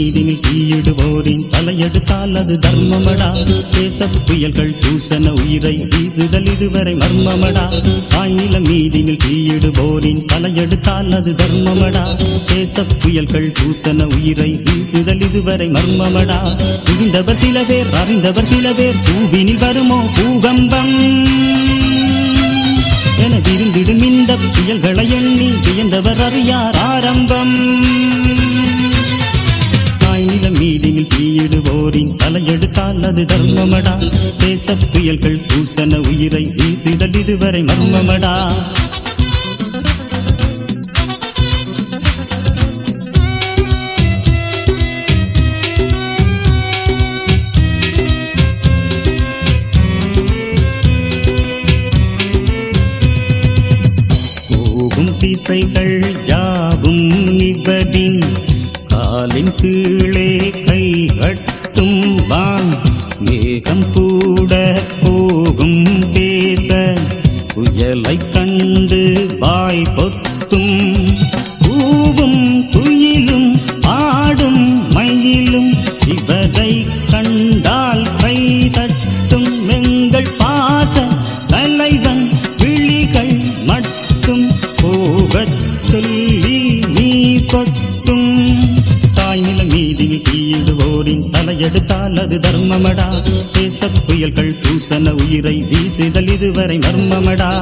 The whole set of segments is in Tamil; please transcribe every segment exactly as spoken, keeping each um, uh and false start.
மீதினில் தீயிடுவோரின் தலையெடுத்தால் அது தர்மமடா. தேச புயல்கள் தூசண உயிரை வீசுதல் இதுவரை மர்மமடா. தாய்நிலம் மீதினில் தீயிடுவோரின் தலையெடுத்தால் அது தர்மமடா. தேச புயல்கள் தூசண உயிரை வீசுதல் இதுவரை மர்மமடா. புரிந்தவர் சில பேர் அறிந்தவர் சில பேர் பூவினில் வருமோ பூகம்பம் என விருந்திடும் இந்த புயல்களை எண்ணி வியந்தவர் அறியார் ஆரம்பம். தாய்நிலம் மீதினில் தீயிடுவோரின் தலையெடுத்தால் அது தர்மமடா. தேச புயல்கள் தூசண உயிரை வீசுதல் இதுவரை மர்மமடா. திசைகள் யாவும் இவரின் காலின் கீழே கை கட்டும் வான். மேகம் கூட போகும் பேச புயலை கண்டு வாய் பொத்தும். பூவும் குயிலும் ஆடும் மயிலும் இவரை கண்டால் கை தட்டும். எங்கள் பாச தலைவன் விழிகள் மட்டும் போகச் சொல்லி நீ கொட்டும். தாய்நிலம் மீதினில் தீயிடுவோரின் தலையெடுத்தால் அது தர்மமடா. தேச புயல்கள் தூசண உயிரை வீசுதல் இதுவரை மர்மமடா.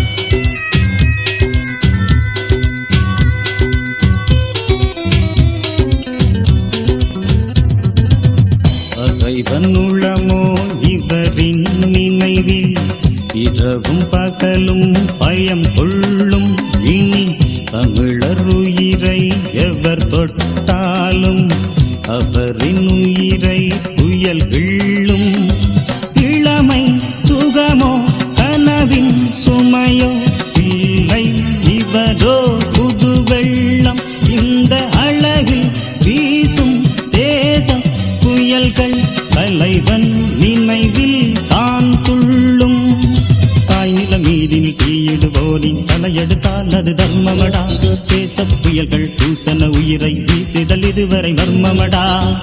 பகைவன் உளமோ இவரின் நினைவில் இரவும் பகலும் பயம் கொள்ளும். இனி தமிழர் உயிரை எவர் தொட்டாலும் அவரின் உயிரை புயல் கிள்ளும். இளமை சுகமோ கனவின் சுமையோ இல்லை இவரோ புது வெள்ளம். இந்த அழகில் வீசும் தேச புயல்கள் தலைவன் நினைவில் தான் துள்ளும். தாய்நிலம் மீதினில் தீயிடுவோரின் தலையெடுத்தால் அது தர்மமடா. தேச புயல்கள் தூசண உயிரை வீசுதல் இதுவரை மர்மமடா.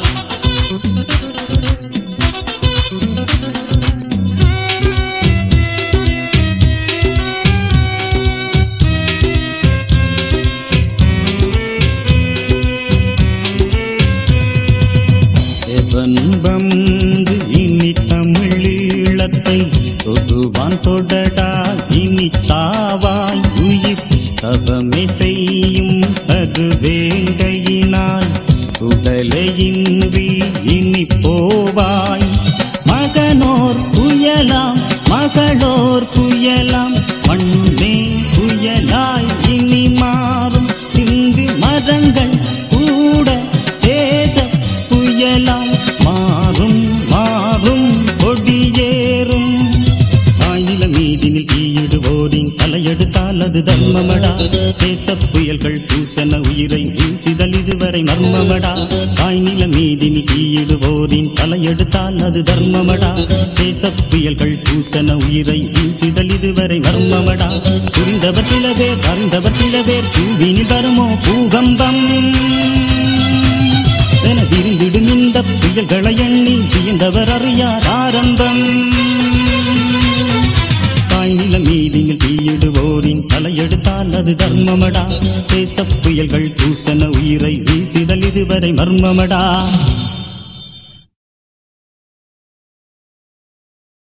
வந்து இனி தமிழீழத்தை தொடுவான் தொடடா. இனி சாவாய் உயிர் தவமே செய்யும் அது வேங்கையினால் உடலையின்றி இனி போவாய். மகனோர் புயலாம் மகளோர் புயலாம் மண்ணே புயலாய் இனி மாறும். இங்கு மரங்கள் கூட தேச புயலாய் மாறும் மாறும் கொடியேறும். தாய்நிலம் மீதினில் தீயிடுவோரின் தலையெடுத்தால் அது தர்மமடா. தேச புயல்கள் தூசண உயிரை வீசுதல் இதுவரை மர்மமடா. தாய்நிலம் மீதினில் தீயிடுவோரின் தலையெடுத்தால் அது தர்மமடா. தேச புயல்கள் தூசண உயிரை வீசுதல் இதுவரை மர்மமடா. புரிந்தவர் சில பேர் அறிந்தவர் சில பேர் பூவினில் வருமோ பூகம்பம் என விரிந்திடும் இந்த புயல்களை எண்ணி வியந்தவர் அறியார் ஆரம்பம். தாய்நிலம் மீதினில் தீயிடுவோரின் தலையெடுத்தால் அது தர்மமடா. தேச புயல்கள் தூசண உயிரை வீசுதல் இதுவரை மர்மமடா.